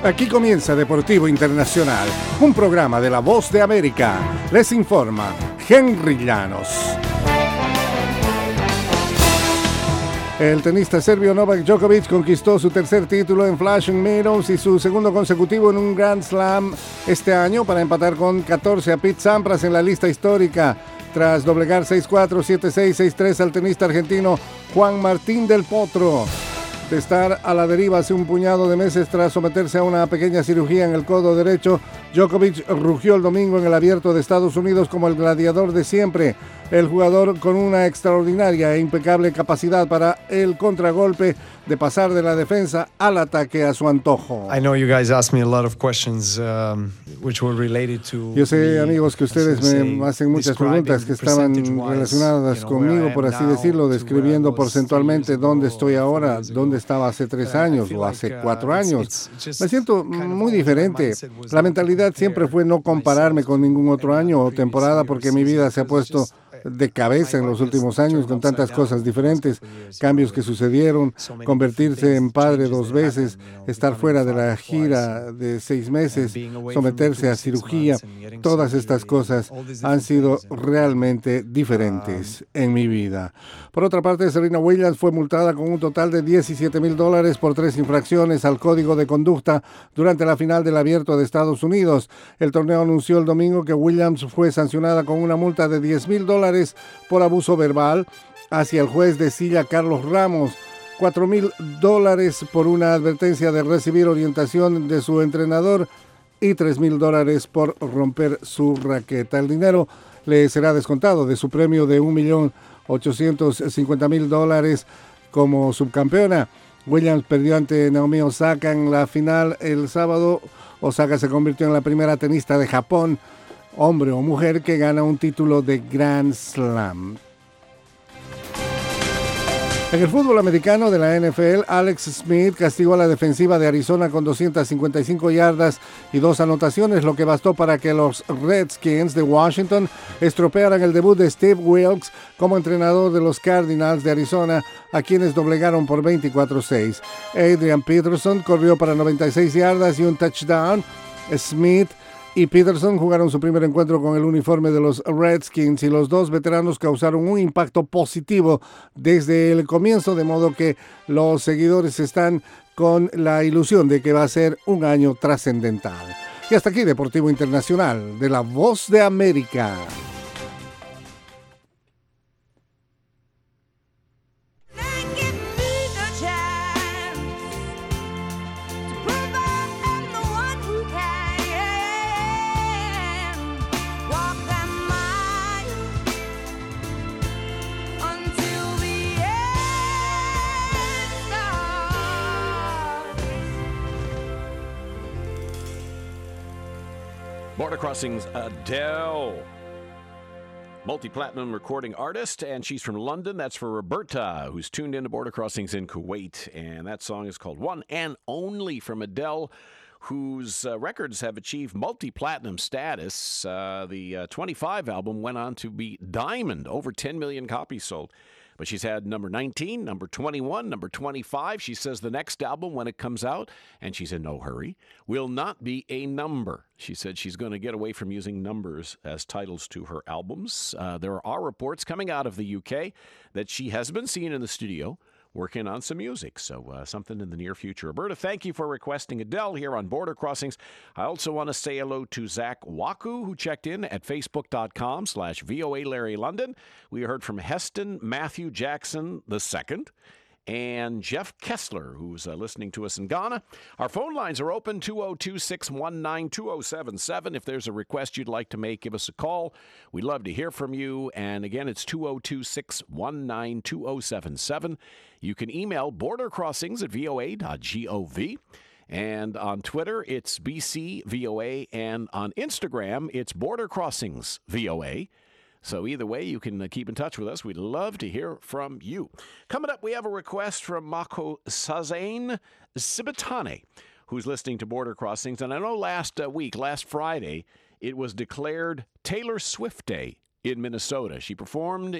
Aquí comienza Deportivo Internacional, un programa de La Voz de América. Les informa Henry Llanos. El tenista serbio Novak Djokovic conquistó su tercer título en Flushing Meadows y su segundo consecutivo en un Grand Slam este año para empatar con 14 a Pete Sampras en la lista histórica, tras doblegar 6-4, 7-6, 6-3 al tenista argentino Juan Martín del Potro. De estar a la deriva hace un puñado de meses tras someterse a una pequeña cirugía en el codo derecho, Djokovic rugió el domingo en el Abierto de Estados Unidos como el gladiador de siempre. El jugador con una extraordinaria e impecable capacidad para el contragolpe de pasar de la defensa al ataque a su antojo. Yo sé, amigos, que ustedes me hacen muchas preguntas que estaban relacionadas conmigo, por así decirlo, describiendo porcentualmente dónde estoy ahora, dónde estaba hace 3 años o hace 4 años. Me siento muy diferente. La mentalidad siempre fue no compararme con ningún otro año o temporada, porque mi vida se ha puesto de cabeza en los últimos años con tantas cosas diferentes, cambios que sucedieron, convertirse en padre 2 veces, estar fuera de la gira de 6 meses, someterse a cirugía. Todas estas cosas han sido realmente diferentes en mi vida. Por otra parte, Serena Williams fue multada con un total de $17,000 por 3 infracciones al Código de Conducta durante la final del Abierto de Estados Unidos. El torneo anunció el domingo que Williams fue sancionada con una multa de $10,000 por abuso verbal hacia el juez de silla Carlos Ramos, $4,000 por una advertencia de recibir orientación de su entrenador y $3,000 por romper su raqueta. El dinero le será descontado de su premio de $1,850,000 como subcampeona. Williams perdió ante Naomi Osaka en la final el sábado. Osaka se convirtió en la primera tenista de Japón, hombre o mujer, que gana un título de Grand Slam. En el fútbol americano de la NFL, Alex Smith castigó a la defensiva de Arizona con 255 yardas y 2 anotaciones, lo que bastó para que los Redskins de Washington estropearan el debut de Steve Wilkes como entrenador de los Cardinals de Arizona, a quienes doblegaron por 24-6. Adrian Peterson corrió para 96 yardas y un touchdown. Smith y Peterson jugaron su primer encuentro con el uniforme de los Redskins y los dos veteranos causaron un impacto positivo desde el comienzo, de modo que los seguidores están con la ilusión de que va a ser un año trascendental. Y hasta aquí Deportivo Internacional de La Voz de América. Border Crossings, Adele, multi-platinum recording artist, and she's from London. That's for Roberta, who's tuned into Border Crossings in Kuwait, and that song is called One and Only from Adele, whose records have achieved multi-platinum status. The 25 album went on to be diamond, over 10 million copies sold. But she's had number 19, number 21, number 25. She says the next album, when it comes out, and she's in no hurry, will not be a number. She said she's going to get away from using numbers as titles to her albums. There are reports coming out of the UK that she has been seen in the studio working on some music, so something in the near future. Roberta, thank you for requesting Adele here on Border Crossings. I also want to say hello to Zach Waku, who checked in at facebook.com/VOA Larry London. We heard from Heston Matthew Jackson II and Jeff Kessler, who's listening to us in Ghana. Our phone lines are open, 202-619-2077. If there's a request you'd like to make, give us a call. We'd love to hear from you. And again, it's 202-619-2077. You can email bordercrossings@voa.gov. And on Twitter, it's BCVOA. And on Instagram, it's Border Crossings VOA. So either way, you can keep in touch with us. We'd love to hear from you. Coming up, we have a request from Mako Sazane Sibitane, who's listening to Border Crossings. And I know last Friday, it was declared Taylor Swift Day in Minnesota. She performed